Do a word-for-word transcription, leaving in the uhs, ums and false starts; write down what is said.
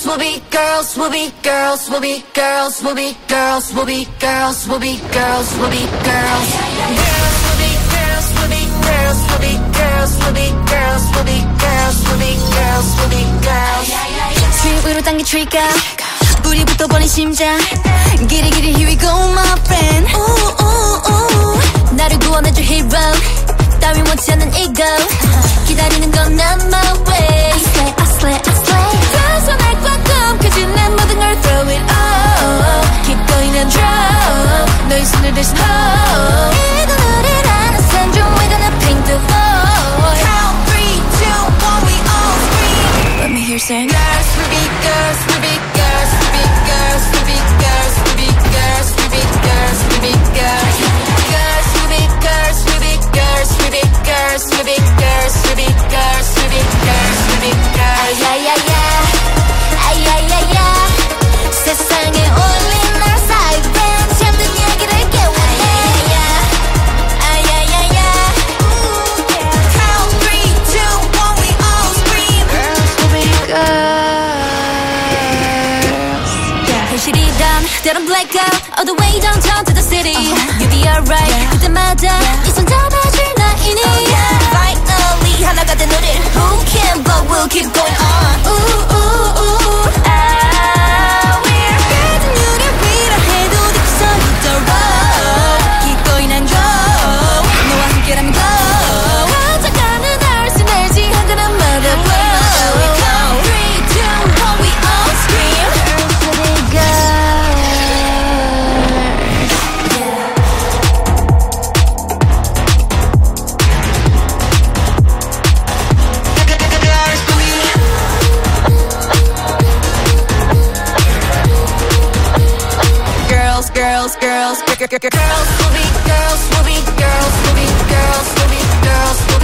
we'll be girls, we'll be girls, we'll be girls, we'll be girls, we'll be girls, we'll be girls, we'll be girls. Girls, we'll be girls, we'll be girls, we'll be girls, we'll be girls, we'll be girls, we'll be girls, we'll be girls. 트립으로 당긴 트리거 불이 붙어버린 심장 길이 길이 here we go my friend. Ooh, ooh, ooh. 나를 구원해줄 hero 따윈 원치 않는 ego 기다리는 건 not my way. I slay, I slay, I slay. 두 손을 꽉 펴진 내 모든 걸 throw it all. Keep going and draw 너의 손을 대신 hold. 이건 우리라는 산중 we're gonna paint the floor. Count three, two, one, we all scream. Let me hear sing. Girls, we be girls, we be girls, we be girls, we be girls, we be girls, we be girls, we be girls. Girls, we be girls, we be girls, we be girls, we be girls, we be girls, we be girls, we be girls. 아야야야 아야야야 세상에 올린 날 siren 잠든 얘기를 깨워내. 아야야야 Count three, two, one, we all scream. Girls will be girls. 현실이란 때론 blackout all the way downtown to the city. You'll be alright 그때마다 이 손 잡아줄 나이니. Finally 하나가 된 우리 Who can but we'll keep going on. Ooh, ooh, ooh. Ah, we're 같은 유리 위로 해도 뒤에서 있도록 Keep going and go 너와 함께라면 glow 커져가는 날씨 날지 한 걸음 mother blow. We count three, two, one, we all scream. Girls will be girls. Girls, girls, girls, girls, girls, we'll be girls, we'll be girls, we'll be girls, we'll be girls,